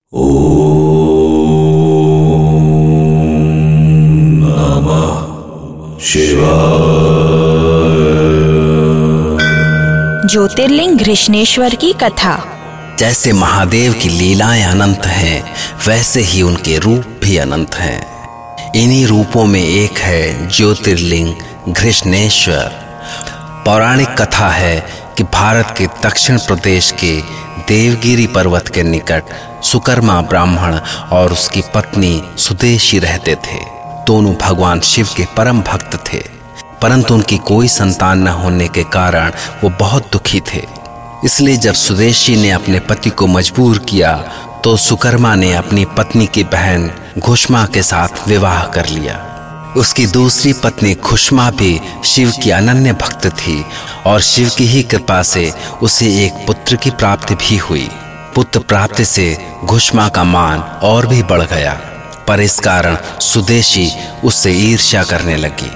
ज्योतिर्लिंग घृष्णेश्वर की कथा। जैसे महादेव की लीलाएं अनंत हैं, वैसे ही उनके रूप भी अनंत हैं। इन्हीं रूपों में एक है ज्योतिर्लिंग घृष्णेश्वर। पौराणिक कथा है कि भारत के दक्षिण प्रदेश के देवगिरी पर्वत के निकट सुकर्मा ब्राह्मण और उसकी पत्नी सुदेशी रहते थे। दोनों भगवान शिव के परम भक्त थे, परंतु उनकी कोई संतान न होने के कारण वो बहुत दुखी थे। इसलिए जब सुदेशी ने अपने पति को मजबूर किया तो सुकर्मा ने अपनी पत्नी की बहन घुष्मा के साथ विवाह कर लिया। उसकी दूसरी पत्नी घुष्मा भी शिव की अनन्य भक्त थी और शिव की ही कृपा से उसे एक पुत्र की प्राप्ति भी हुई। पुत्र प्राप्ति से घुष्मा का मान और भी बढ़ गया, पर इस कारण सुदेशी उससे ईर्ष्या करने लगी।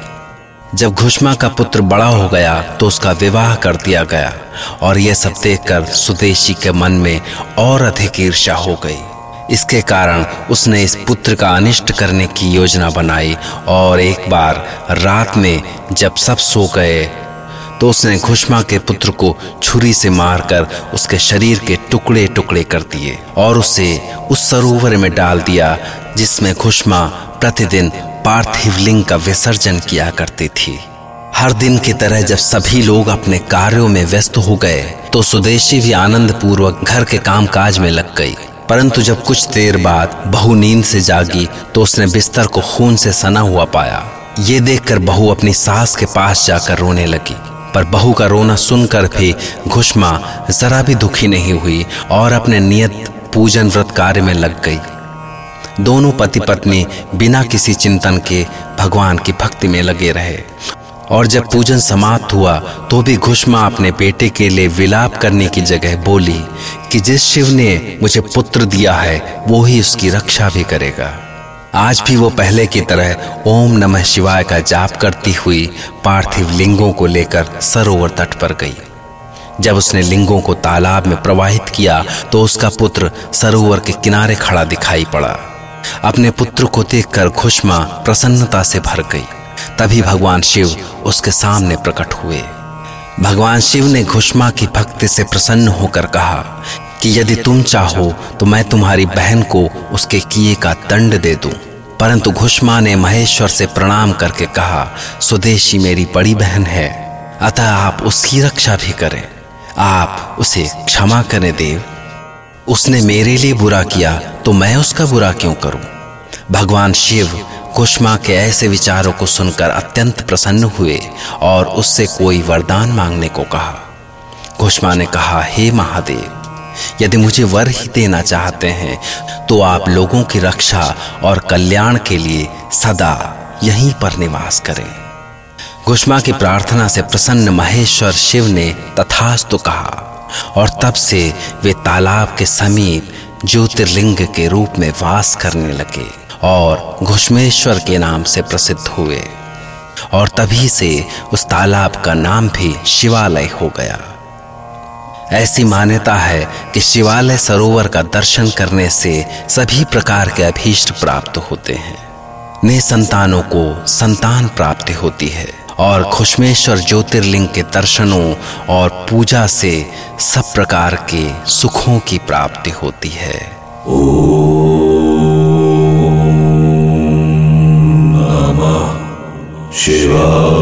जब घुष्मा का पुत्र बड़ा हो गया तो उसका विवाह कर दिया गया और यह सब देखकर सुदेशी के मन में और अधिक ईर्ष्या हो गई। इसके कारण उसने इस पुत्र का अनिष्ट करने की योजना बनाई और एक बार रात में जब सब सो गए तो उसने घुष्मा के पुत्र को छुरी से मारकर उसके शरीर के टुकड़े टुकड़े कर दिए और उसे उस सरोवर में डाल दिया जिसमें घुष्मा प्रतिदिन पार्थिव लिंग का विसर्जन किया करती थी। हर दिन की तरह जब सभी लोग अपने कार्यों में व्यस्त हो गए तो सुदेशी भी आनंद पूर्वक घर के कामकाज में लग गई। परंतु जब कुछ देर बाद बहू नींद से जागी तो उसने बिस्तर को खून से सना हुआ पाया। ये देखकर बहू अपनी सास के पास जाकर रोने लगी, पर बहू का रोना सुनकर भी घुष्मा जरा भी दुखी नहीं हुई और अपने नियत पूजन व्रत कार्य में लग गई। दोनों पति पत्नी बिना किसी चिंतन के भगवान की भक्ति में लगे रहे और जब पूजन समाप्त हुआ तो भी घुष्मा अपने बेटे के लिए विलाप करने की जगह बोली कि जिस शिव ने मुझे पुत्र दिया है वो ही उसकी रक्षा भी करेगा। आज भी वो पहले की तरह ओम नमः शिवाय का जाप करती हुई पार्थिव लिंगों को लेकर सरोवर तट पर गई। जब उसने लिंगों को तालाब में प्रवाहित किया तो उसका पुत्र सरोवर के किनारे खड़ा दिखाई पड़ा। अपने पुत्र को देखकर घुष्मा प्रसन्नता से भर गई। तभी भगवान शिव उसके सामने प्रकट हुए। भगवान शिव ने घुष्मा की भक्ति से प्रसन्न होकर कहा कि यदि तुम चाहो तो मैं तुम्हारी बहन को उसके किए का दंड दे दूं। परंतु घुष्मा ने महेश्वर से प्रणाम करके कहा, सुदेशी मेरी बड़ी बहन है, अतः आप उसकी रक्षा भी करें, आप उसे क्षमा करें देव। उसने मेरे लिए बुरा किया तो मैं उसका बुरा क्यों करूं। भगवान शिव घुष्मा के ऐसे विचारों को सुनकर अत्यंत प्रसन्न हुए और उससे कोई वरदान मांगने को कहा। घुष्मा ने कहा, हे महादेव, यदि मुझे वर ही देना चाहते हैं तो आप लोगों की रक्षा और कल्याण के लिए सदा यहीं पर निवास करें। घुष्मा की प्रार्थना से प्रसन्न महेश्वर शिव ने तथास्तु कहा और तब से वे तालाब के समीप ज्योतिर्लिंग के रूप में वास करने लगे और घुष्मेश्वर के नाम से प्रसिद्ध हुए और तभी से उस तालाब का नाम भी शिवालय हो गया। ऐसी मान्यता है कि शिवालय सरोवर का दर्शन करने से सभी प्रकार के अभीष्ट प्राप्त होते हैं। निसंतानों को संतान प्राप्ति होती है और घुष्मेश्वर ज्योतिर्लिंग के दर्शनों और पूजा से सब प्रकार के सुखों की प्राप्ति होती है। ओम नमः शिवाय।